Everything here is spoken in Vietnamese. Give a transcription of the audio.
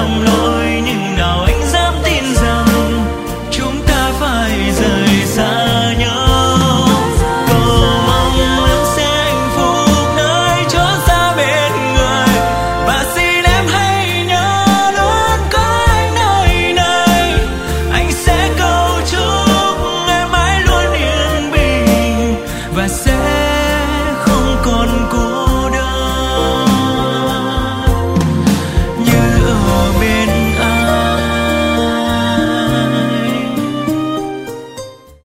lầm lỗi, nhưng nào anh dám tin rằng chúng ta phải rời xa nhau. Cầu mong em sẽ hạnh phúc nơi chốn xa bên người, và xin em hãy nhớ luôn có anh nơi này. Anh sẽ cầu chúc em mãi luôn yên bình và sẽ không còn cô